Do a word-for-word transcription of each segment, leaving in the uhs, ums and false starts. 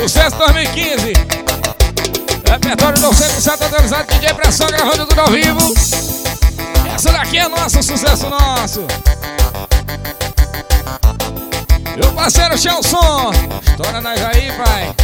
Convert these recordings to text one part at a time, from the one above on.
Sucesso dois mil e quinze. Repertório do cem por cento atualizado, D J Pressão gravando tudo ao vivo. Essa daqui é nosso, sucesso nosso. Meu parceiro Chelson, estoura nós aí, pai.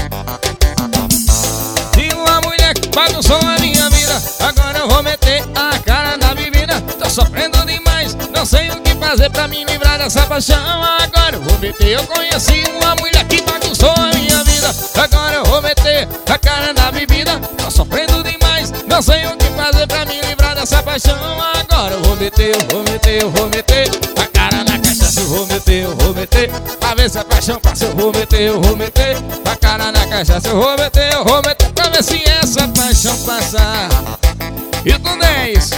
E uma mulher que bagunçou a minha vida, agora eu vou meter a cara na bebida. Tô sofrendo demais, não sei o que fazer pra me livrar dessa paixão. Agora eu vou meter, eu conheci uma mulher que bagunçou a minha vida, agora eu vou meter a cara na bebida. Tô sofrendo demais, não sei o que fazer pra me livrar dessa paixão. Agora eu vou meter, eu vou meter, eu vou meter a cara na cachaça, eu vou meter, eu vou meter, pra ver se a paixão passa. Eu vou meter, eu vou meter a cara na cachaça, eu vou meter, eu vou meter, pra ver se essa paixão passar. E tu dez,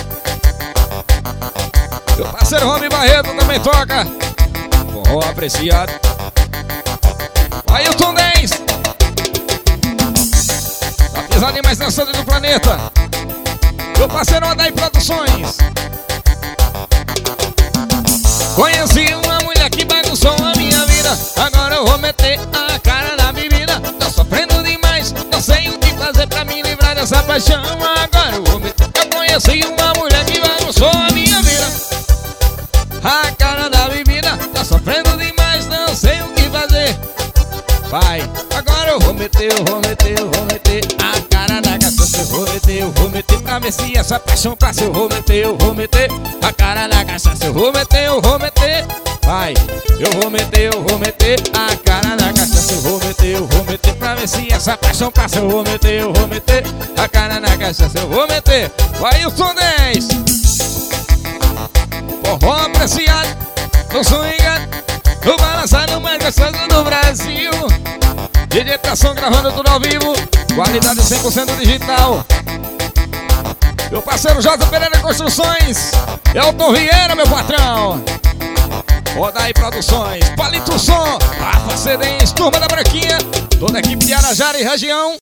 meu parceiro Rony Barreto também toca forró apreciado. Aí o Tom dez, tá pisando em mais dançando do planeta. Meu parceiro Odaí Produções. Conheci uma mulher que bagunçou a minha vida, agora eu vou meter a cara na bebida. Tô sofrendo demais, não sei o que fazer pra me livrar dessa paixão. Agora eu vou meter. Eu conheci uma mulher que bagunçou a minha vida, a cara da bebida. Tô sofrendo demais, não sei o que fazer. Vai, agora eu vou meter, eu vou meter, eu vou meter a cara na cachaça, eu vou meter, eu vou meter, pra ver se essa paixão passa. Eu vou meter, eu vou meter a cara na cachaça, eu vou meter, eu vou meter. Vai, eu vou meter, eu vou meter a cara na cachaça, eu vou meter, eu vou meter, pra ver se essa paixão passa. Eu vou meter, eu vou meter a cara na cachaça, eu vou meter. Vai, o Tom dez, forró apreciado, no swing, no balançado mais gostoso do Brasil. D J Pressão gravando tudo ao vivo, qualidade cem por cento digital. Meu parceiro J Pereira Construções, Elton Vieira, meu patrão. Odaí Produções, Palito Som, Rafa Cedens, Turma da Branquinha, toda a equipe de Arajara e região.